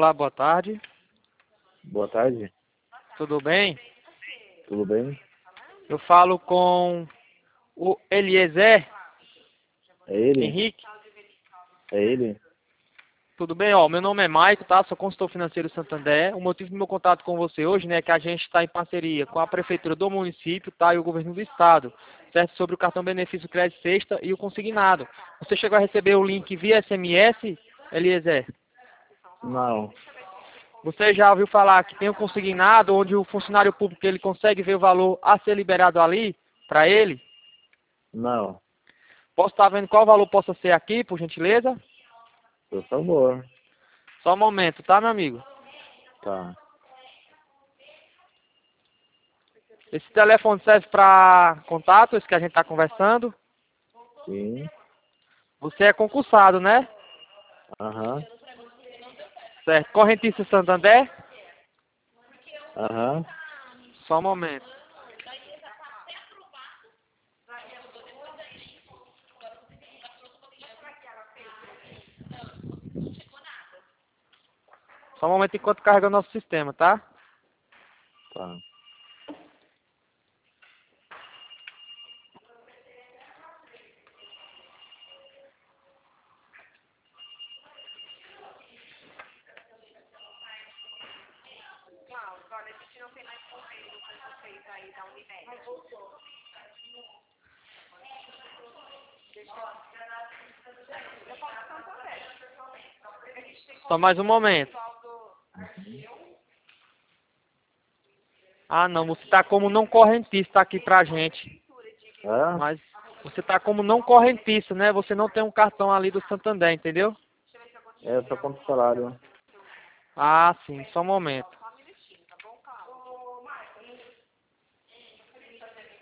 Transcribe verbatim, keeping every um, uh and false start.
Olá, boa tarde. Boa tarde, Tudo bem? tudo bem? Eu falo com o Eliezer É ele? Henrique. É ele? Tudo bem? Ó, meu nome é Maico, tá? Sou consultor financeiro Santander. O motivo do meu contato com você hoje, né, é que a gente está em parceria com a prefeitura do município, tá? E o governo do estado, certo? Sobre o cartão benefício crédito sexta e o consignado. Você chegou a receber o link via S M S, Eliezer? Não, Você já ouviu falar que tem um consignado onde o funcionário público ele consegue ver o valor a ser liberado ali para ele? não, Posso estar vendo qual valor possa ser aqui, por gentileza? por favor. Só um momento, tá, meu amigo? Tá, Esse telefone serve para contato, esse que a gente está conversando. sim, Você é concursado, né? aham, Certo. Correntista Santander? aham. Só um momento. Só um momento enquanto carrega o nosso sistema, tá? Tá. Só mais um momento. Ah, não. Você está como não correntista aqui pra gente. É? Mas você está como não correntista, né? Você não tem um cartão ali do Santander, entendeu? É, só quanto salário? Ah, sim. Só um momento.